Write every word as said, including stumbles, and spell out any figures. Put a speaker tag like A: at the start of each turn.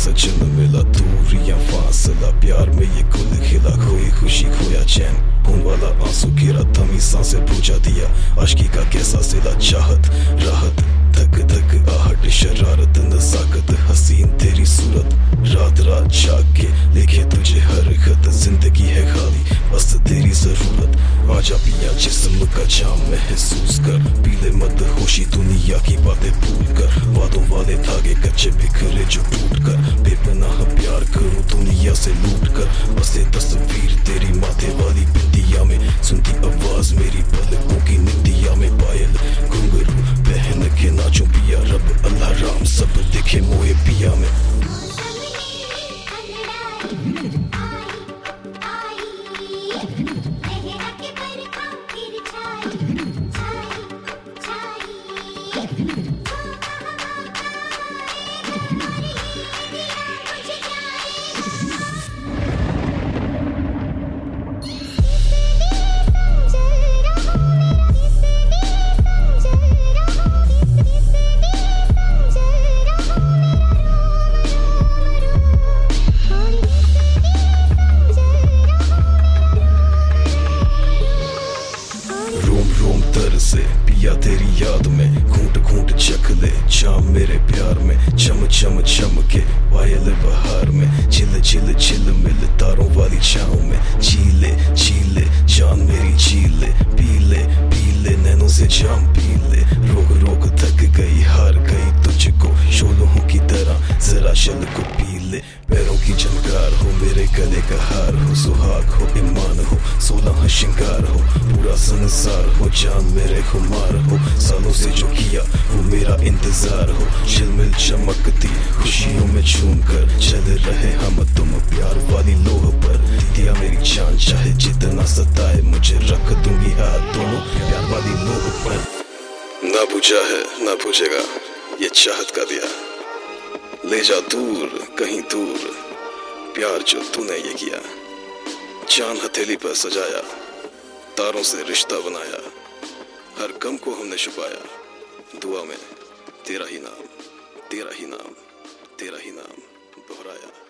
A: सजन मिला दूरियां फासला, प्यार में ये कुल खिला, खोई खुशी खोया चैन, खून वाला आंसू गिरा, थमी सांसें बुझा दिया, आशिकी का कैसा सिला, चाहत राहत धक धक आहट शरारत नजाकत, हसीन तेरी सूरत, रात रात जाग के लिखे तुझे हर खत, जिंदगी है खाली बस तेरी जरूरत, आजा पिया जिस्म का जाम महसूस कर, पीले मत होशी दुनिया की बातें भूल कर, वादों वाले धागे कच्चे बिखरे जो टूट कर, बेपनाह प्यार करूं दुनिया से लूट कर, बसे तस्वीर तेरी माथे वाली बिंदिया में, सुनती आवाज मेरी पलकों की निंदिया में, पायल घुंघरू पहन के नाचो पिया, रब अल्लाह राम सब दिखे मोए पिया में। से पिया तेरी याद में घूंट घूंट चख ले, जाम मेरे प्यार में चम चम चमके, पायल बहार में चिल चिल चिल मिल, तारों वाली छाँव में चीले चीले जान मेरी चीले, पीले पीले नैनों से जाम पीले, रोक रोक थक गई हार गई तुझको, शोलों की तरह जरा शल को पीले, पैरों की झनकार हो मेरे गले का हार हो, सुहाग हो ईमान हो सोलह श्रृंगार हो, पूरा संसार हो जान मेरे खुमार हो, सालों से जो किया वो मेरा इंतजार हो, झिलमिल चमकती खुशियों में झूम कर चल रहे हम तुम प्यार वाली लोह पर, दिया मेरी जान चाहे जितना सताए मुझे, रख दूंगी हाथ दोनों प्यार वाली लोह पर। ना पूछा है ना पूछेगा ये चाहत का दिया, ले जा दूर कहीं दूर प्यार जो तूने ये किया, चांद हथेली पर सजाया तारों से रिश्ता बनाया, हर गम को हमने छुपाया, दुआ में तेरा ही नाम तेरा ही नाम तेरा ही नाम दोहराया।